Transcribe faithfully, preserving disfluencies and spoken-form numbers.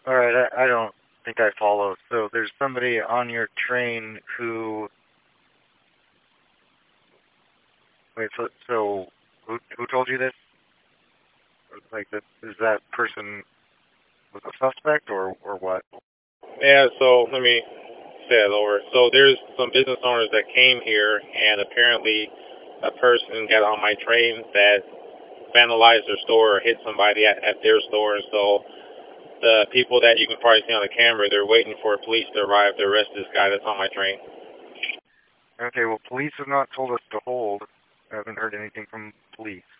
All right, I, I don't think I follow. So there's somebody on your train who. Wait, so, so who who told you this? Like, that is that person was a suspect or or what? Yeah, so let me say that over. So there's some business owners that came here, and apparently a person got on my train that vandalized their store or hit somebody at, at their store. So the people that you can probably see on the camera, they're waiting for police to arrive to arrest this guy that's on my train. Okay, well, police have not told us to hold. I haven't heard anything from police.